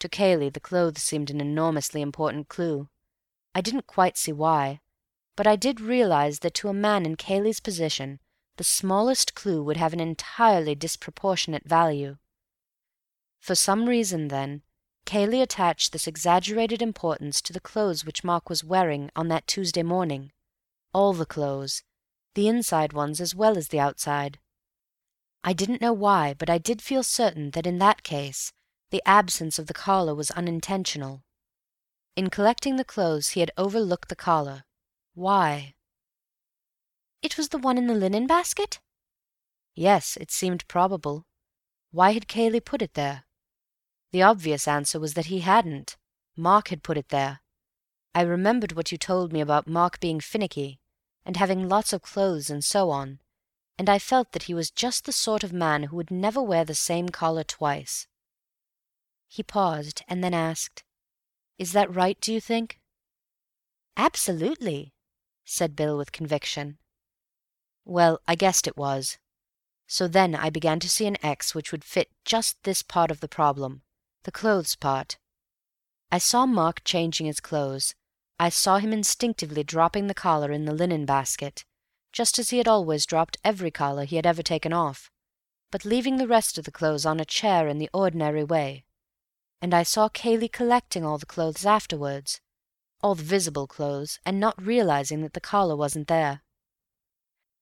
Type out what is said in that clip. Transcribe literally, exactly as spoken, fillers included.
To Cayley the clothes seemed an enormously important clue. I didn't quite see why, but I did realize that to a man in Cayley's position the smallest clue would have an entirely disproportionate value. For some reason, then, Cayley attached this exaggerated importance to the clothes which Mark was wearing on that Tuesday morning. All the clothes, the inside ones as well as the outside. I didn't know why, but I did feel certain that in that case the absence of the collar was unintentional. In collecting the clothes he had overlooked the collar. Why? "It was the one in the linen basket?" Yes, it seemed probable. Why had Cayley put it there? The obvious answer was that he hadn't. Mark had put it there. I remembered what you told me about Mark being finicky, and having lots of clothes and so on, and I felt that he was just the sort of man who would never wear the same collar twice. He paused, and then asked, "Is that right, do you think?" "Absolutely," said Bill with conviction. Well, I guessed it was. So then I began to see an X which would fit just this part of the problem, the clothes part. I saw Mark changing his clothes. I saw him instinctively dropping the collar in the linen basket, just as he had always dropped every collar he had ever taken off, but leaving the rest of the clothes on a chair in the ordinary way. And I saw Cayley collecting all the clothes afterwards, all the visible clothes, and not realizing that the collar wasn't there.